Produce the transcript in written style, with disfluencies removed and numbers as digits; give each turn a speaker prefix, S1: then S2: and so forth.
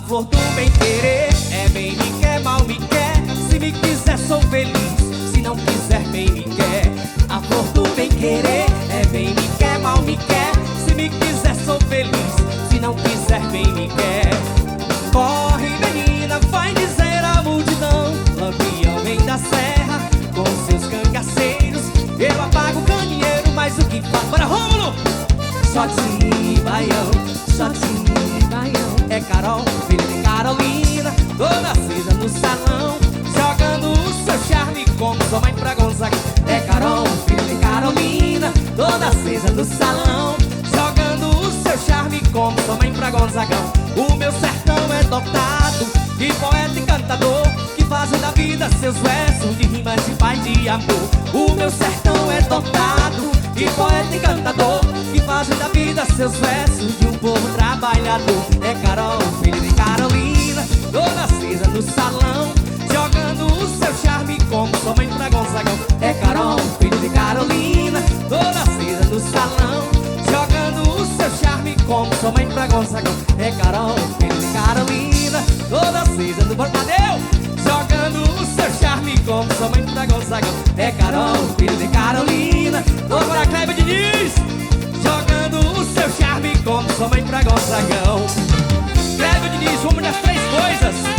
S1: flor do bem querer é bem me quer, mal me quer. Se me quiser sou feliz, se não quiser bem me quer. A flor do bem querer é bem me quer, mal me quer. Se me quiser sou feliz, se não quiser bem me quer. Corre menina, vai dizer à multidão, Lampião vem da serra com seus cangaceiros. Eu apago o candeeiro, mas o que faz? Bora, Rômulo! Shotzinho, baião, shotzinho, baião. É Carol, filha de Carolina, toda acesa no salão, jogando o seu charme como sua mãe pra Gonzaga. É Carol, filha de Carolina, toda acesa no salão, jogando o seu charme como sua mãe pra Gonzagão. O meu sertão é dotado de poeta e cantador, que fazem da vida seus versos de rimas de paz e de amor. O meu sertão é dotado de poeta e cantador, que fazem da vida seus versos de um povo trabalhador. É Carol, filha de Carolina, toda acesa no salão, jogando o seu charme como sua mãe pra Gonzagão. É Carol, filha de Carolina, toda acesa no salão, jogando o seu charme como sua mãe pra Gonzagão. É Carol, filha de Carolina, toda acesa no Bortadeu, jogando o seu charme como sua mãe pra Gonzagão. É Carol, filha de Carolina, toda Cleber Diniz, jogando o seu charme como sua mãe pra Gonzagão. Cleber Diniz, uma das três coisas.